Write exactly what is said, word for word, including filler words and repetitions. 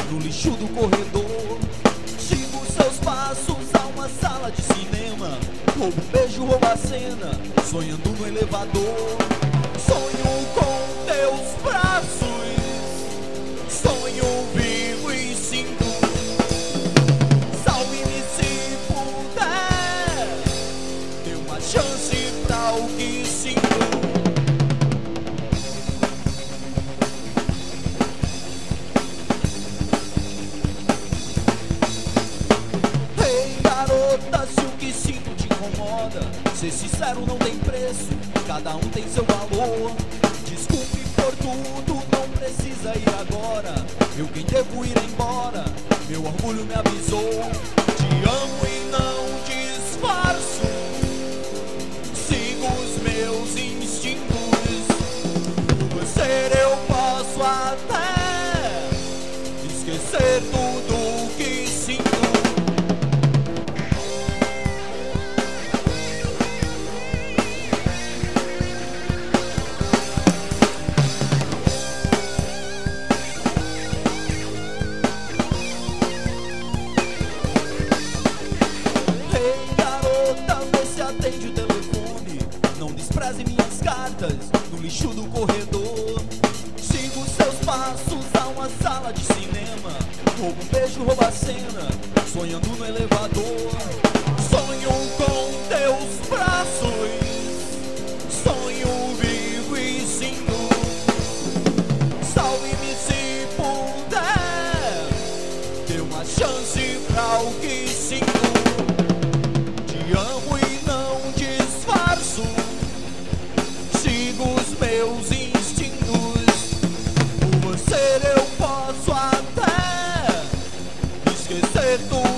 no lixo do corredor. Sigo seus passos a uma sala de cinema. Roubo um beijo, roubo a cena, sonhando no elevador. Sonho com teus braços, sonho vivo e sinto. Salve-me se puder, dê uma chance pra o que sinto. Ei, garota, se o que sinto te incomoda, ser sincero não tem preço, cada um tem seu valor. Desculpe por tudo, não precisa ir agora. Eu quem devo ir embora, meu orgulho me avisou. Te amo e não disfarço, sigo os meus instintos. Por você eu posso até esquecer tudo o que sinto. Atende o telefone, não despreze minhas cartas no lixo do corredor. Sigo seus passos a uma sala de cinema. Roubo um beijo, roubo a cena, sonhando no elevador. Sonho com teus braços, sonho vivo e sinto. Salve-me se puder, dê uma chance pra o que sinto. Te amo e não disfarço, sigo os meus instintos. Por você eu posso até esquecer tudo.